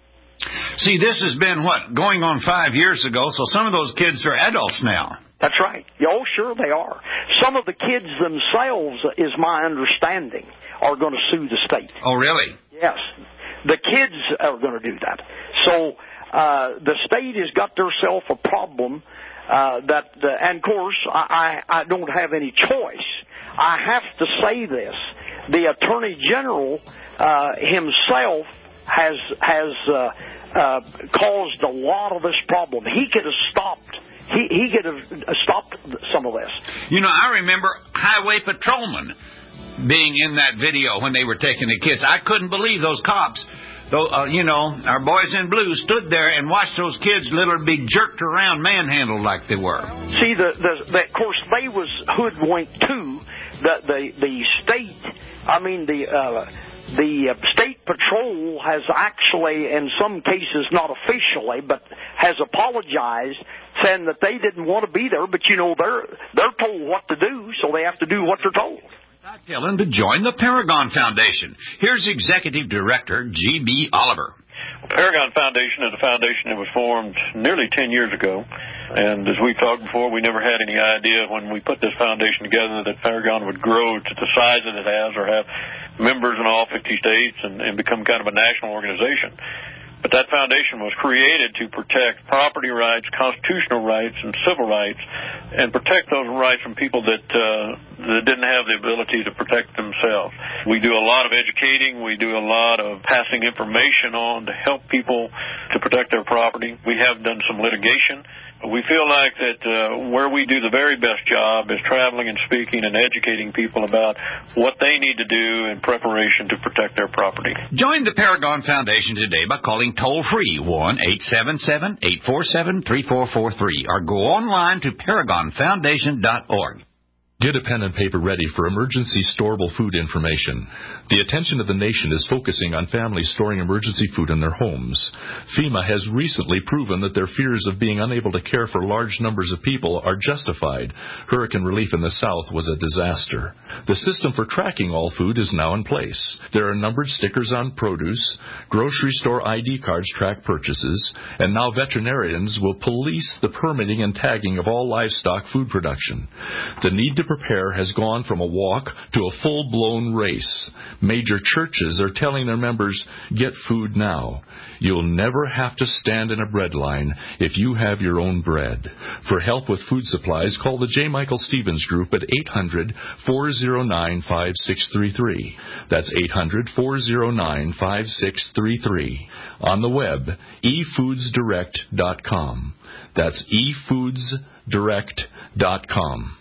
See, this has been what going on five years ago, so some of those kids are adults now. That's right. Oh, sure they are. Some of the kids themselves, is my understanding, are going to sue the state. Oh, really? Yes. The kids are going to do that. So uh, the state has got themselves a problem uh, that, uh, and of course, I, I, I don't have any choice. I have to say this. The Attorney General uh, himself has, has uh, uh, caused a lot of this problem. He could have stopped He, he could have stopped some of this. You know, I remember highway patrolmen being in that video when they were taking the kids. I couldn't believe those cops, though, uh, you know, our boys in blue stood there and watched those kids literally be jerked around, manhandled like they were. See, the, the, the of course, they was hoodwinked too. The the the state, I mean the. Uh, The uh, State Patrol has actually, in some cases not officially, but has apologized, saying that they didn't want to be there, but, you know, they're they're told what to do, so they have to do what they're told. I tell them to join the Paragon Foundation. Here's Executive Director G B Oliver. Paragon Foundation is a foundation that was formed nearly ten years ago. And as we've talked before, we never had any idea when we put this foundation together that Paragon would grow to the size that it has or have members in all fifty states and, and become kind of a national organization. But that foundation was created to protect property rights, constitutional rights, and civil rights, and protect those rights from people that, uh, that didn't have the ability to protect themselves. We do a lot of educating. We do a lot of passing information on to help people to protect their property. We have done some litigation. We feel like that uh, where we do the very best job is traveling and speaking and educating people about what they need to do in preparation to protect their property. Join the Paragon Foundation today by calling toll-free one eight seven seven, eight four seven, three four four three or go online to paragon foundation dot org. Get a pen and paper ready for emergency storable food information. The attention of the nation is focusing on families storing emergency food in their homes. FEMA has recently proven that their fears of being unable to care for large numbers of people are justified. Hurricane relief in the South was a disaster. The system for tracking all food is now in place. There are numbered stickers on produce, grocery store I D cards track purchases, and now veterinarians will police the permitting and tagging of all livestock food production. The need to prepare has gone from a walk to a full-blown race. Major churches are telling their members, get food now. You'll never have to stand in a bread line if you have your own bread. For help with food supplies, call the J. Michael Stevens Group at eight hundred, four oh nine, five six three three. That's eight hundred, four oh nine, five six three three. On the web, e foods direct dot com. That's e foods direct dot com.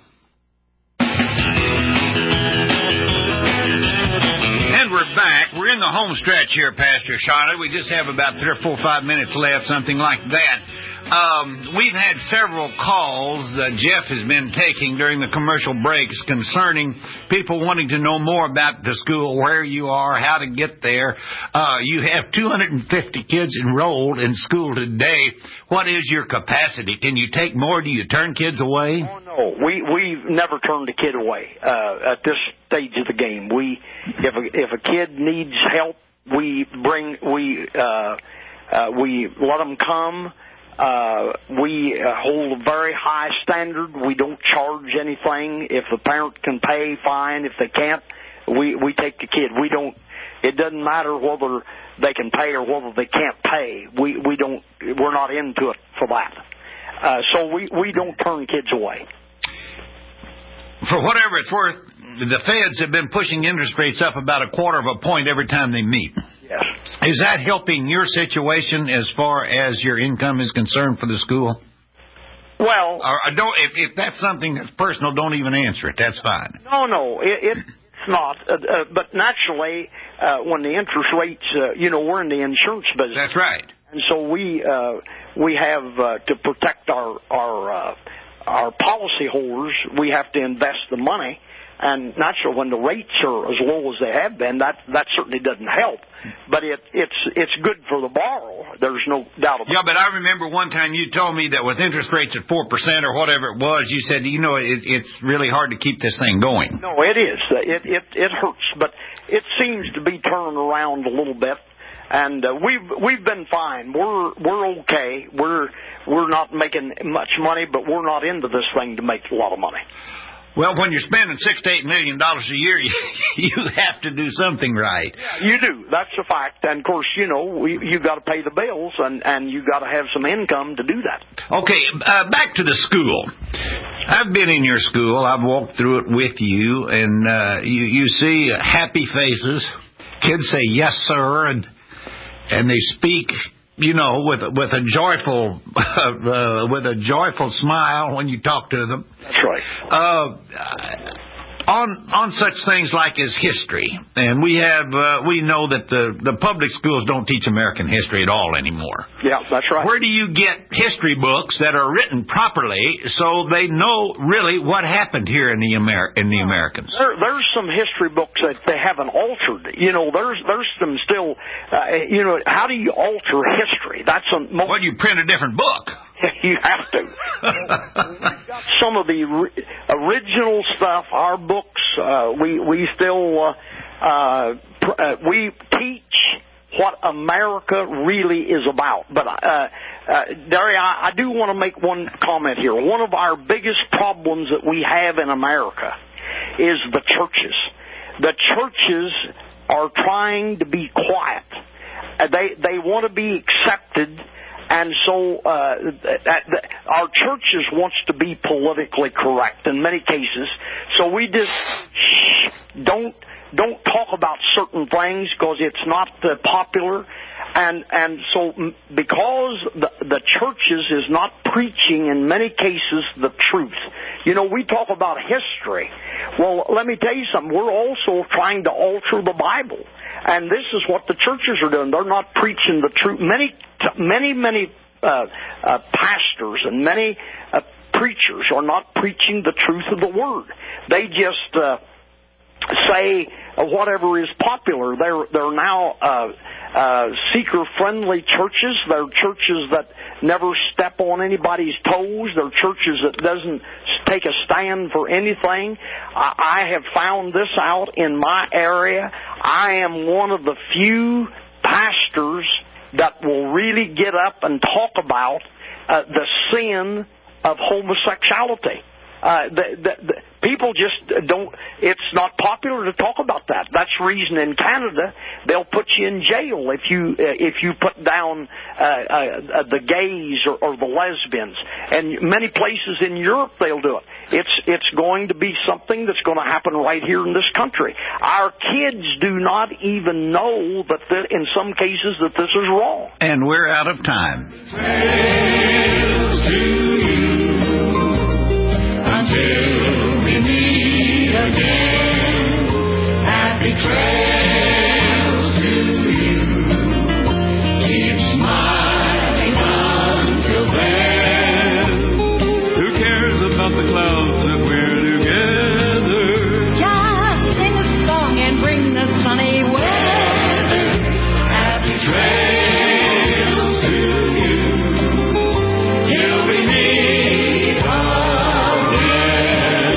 And we're back. We're in the home stretch here, Pastor Charlotte. We just have about three or four, five minutes left, something like that. Um, we've had several calls uh, Jeff has been taking during the commercial breaks concerning people wanting to know more about the school, where you are, how to get there. Uh, you have two hundred fifty kids enrolled in school today. What is your capacity? Can you take more? Do you turn kids away? Oh, no. We, we've never turned a kid away uh, at this stage of the game. We, if a, if a kid needs help, we bring, we, uh, uh, we let them come. Uh, we uh, hold a very high standard. We don't charge anything. If the parent can pay, fine. If they can't, we, we take the kid. We don't, it doesn't matter whether they can pay or whether they can't pay. We, we don't, we're not into it for that. Uh, so we, we don't turn kids away. For whatever it's worth, the feds have been pushing interest rates up about a quarter of a point every time they meet. Yes. Is that helping your situation as far as your income is concerned for the school? Well, or, or don't if, if that's something that's personal, don't even answer it. That's fine. No, no, it, it's not. Uh, uh, but naturally, uh, when the interest rates, uh, you know, we're in the insurance business. That's right. And so we uh, we have uh, to protect our our uh, our policyholders. We have to invest the money. And naturally, when the rates are as low as they have been, that that certainly doesn't help. But it it's it's good for the borrower. There's no doubt about it. Yeah, but I remember one time you told me that with interest rates at four percent or whatever it was, you said, you know, it, it's really hard to keep this thing going. No, it is. It it it hurts, but it seems to be turning around a little bit. And uh, we've we've been fine. We're we're okay. We're we're not making much money, but we're not into this thing to make a lot of money. Well, when you're spending six to eight million dollars a year, you, you have to do something right. You do. That's a fact. And of course, you know, we, you got to pay the bills, and and you got to have some income to do that. Okay, uh, back to the school. I've been in your school. I've walked through it with you, and uh, you you see happy faces. Kids say yes, sir, and and they speak, you know, with with a joyful uh, with a joyful smile when you talk to them. That's right. Uh, on on such things like as history, and we have uh, we know that the the public schools don't teach American history at all anymore. Yeah, that's right. Where do you get history books that are written properly so they know really what happened here in the Amer- in the Americans? There, there's some history books that they haven't altered. You know, there's there's some still. Uh, you know, how do you alter history? That's a most well, you print a different book. You have to. We've got some of the ri- original stuff, our books. Uh, we we still uh, uh, pr- uh, we teach what America really is about. But uh, uh, Derry, I, I do want to make one comment here. One of our biggest problems that we have in America is the churches. The churches are trying to be quiet. Uh, they they want to be accepted. And so uh, that, that our churches wants to be politically correct in many cases. So we just shh, don't don't talk about certain things because it's not uh, popular. And and so because the the churches is not preaching in many cases the truth. You know, we talk about history. Well, let me tell you something. We're also trying to alter the Bible. And this is what the churches are doing. They're not preaching the truth. Many, many, many uh, uh, pastors and many uh, preachers are not preaching the truth of the Word. They just uh, say whatever is popular. They're they're now uh, uh, seeker-friendly churches. They're churches that never step on anybody's toes. They're churches that doesn't take a stand for anything. I, I have found this out in my area. I am one of the few pastors that will really get up and talk about uh, the sin of homosexuality. Uh, the, the, the people just don't, it's not popular to talk about that. That's the reason in Canada they'll put you in jail if you uh, if you put down uh, uh, the gays or, or the lesbians. And many places in Europe they'll do it. It's it's going to be something that's going to happen right here in this country. Our kids do not even know that th- in some cases that this is wrong. And we're out of time. Until we meet again, happy trails to you. Keep smiling until then. Who cares about the clouds if we're together? Just sing a song and bring the sunny weather. Happy trails to you. Till we meet again.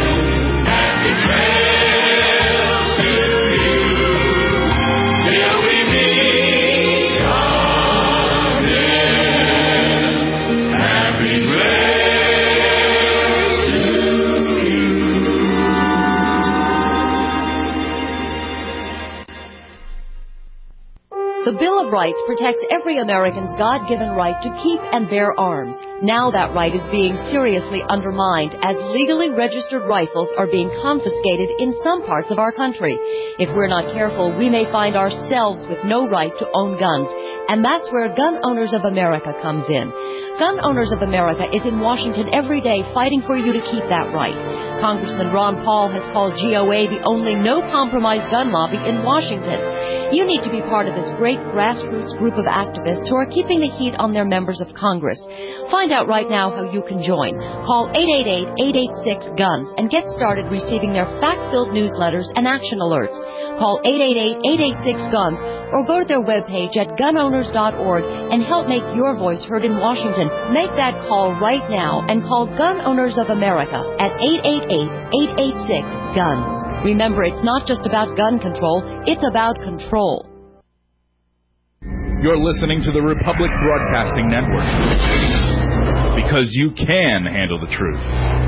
Trails to you till we meet again. Happy trails to you. The Bill of Rights protects every American's God-given right to keep and bear arms. Now that right is being seriously undermined as legally registered rifles are being confiscated in some parts of our country. If we're not careful, we may find ourselves with no right to own guns And that's where Gun Owners of America comes in. Gun Owners of America is in Washington every day fighting for you to keep that right. Congressman Ron Paul has called G O A the only no-compromise gun lobby in Washington. You need to be part of this great grassroots group of activists who are keeping the heat on their members of Congress. Find out right now how you can join. Call eight eight eight, eight eight six, GUNS and get started receiving their fact-filled newsletters and action alerts. Call eight eight eight, eight eight six, GUNS or go to their webpage at gun owners dot org and help make your voice heard in Washington. Make that call right now and call Gun Owners of America at eight eight eight, eight eight six, GUNS. Remember, it's not just about gun control, it's about control. You're listening to the Republic Broadcasting Network. Because you can handle the truth.